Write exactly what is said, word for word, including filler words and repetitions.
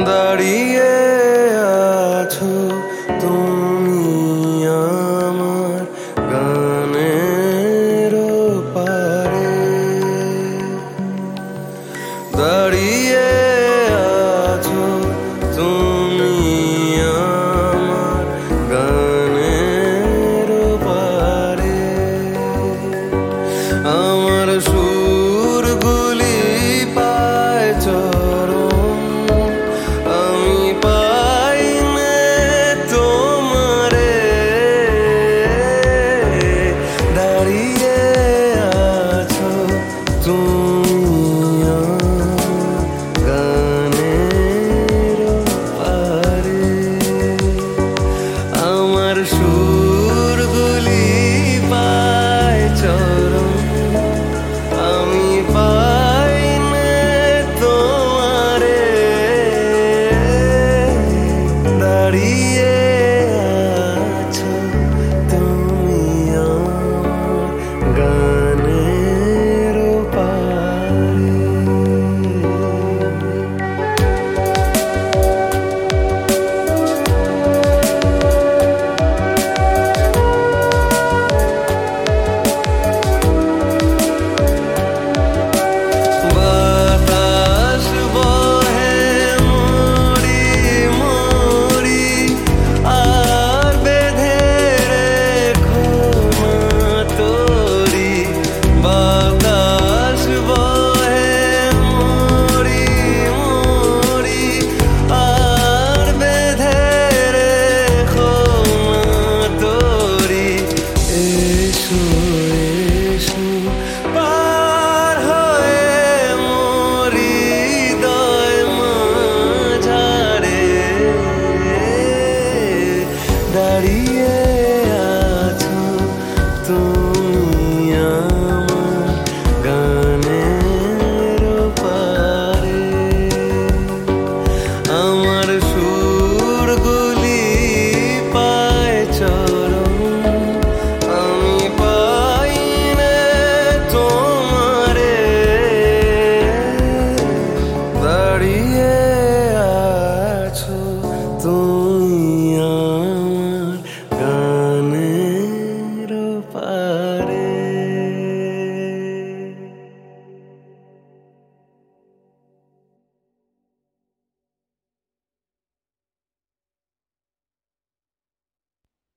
দাঁড়িয়ে আছো তুমি আমার গানের পারে, দাঁড়িয়ে আছো তুমি আমার গানের পারে। আমার সুরগুলি পায় চরণ, আমি পাই না তোমারে। দাঁড়িয়ে আছো তুমি আমার গানের পারে। আমার সুরগুলি পায় চরণ, আমি পাই না তোমারে। দাঁড়িয়ে আছো তুমি আমার গানের পারে। Daddy